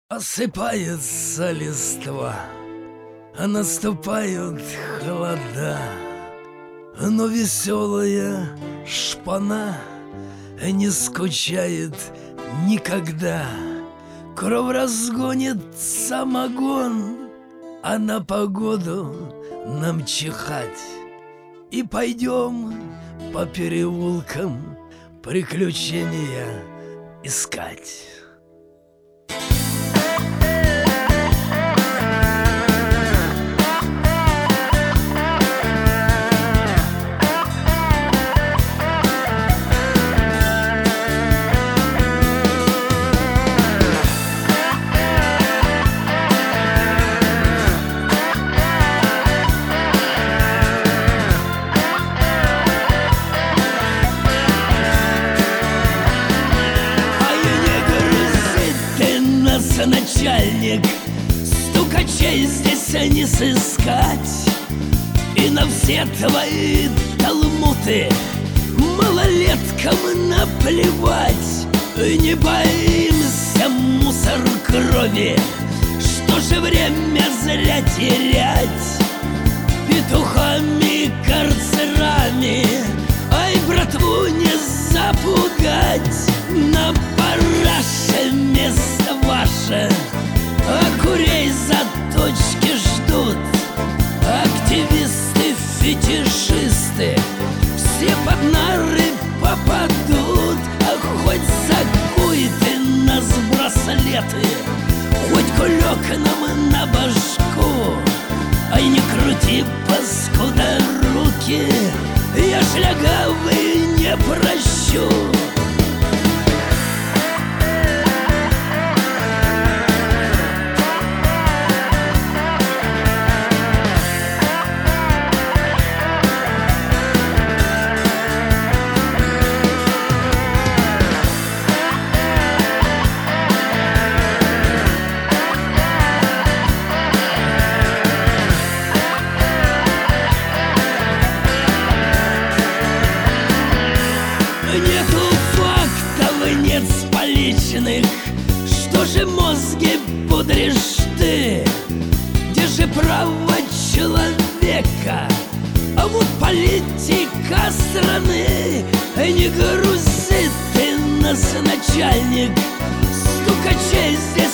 Осыпается листва, а наступают холода, но веселая шпана не скучает никогда. Кровь разгонит самогон, а на погоду нам чихать. И пойдем по переулкам приключения искать. Начальник, стукачей здесь не сыскать. И на все твои талмуты малолеткам наплевать. Не боимся мусор крови, что же время зря терять петухами, карцерами. Ай, братву не запугать. На параше место ваше, а курей заточки ждут. Активисты, фетишисты все под нары попадут. А хоть закуй ты нас в браслеты, хоть кулек нам на башку. Ай, не крути, паскуда, руки, я шлягавый не прощу. Нету фактов, нет споличных. Что же мозги пудришь ты? Где же право человека, а вот политика страны? Не грузи ты нас, начальник, стукачей здесь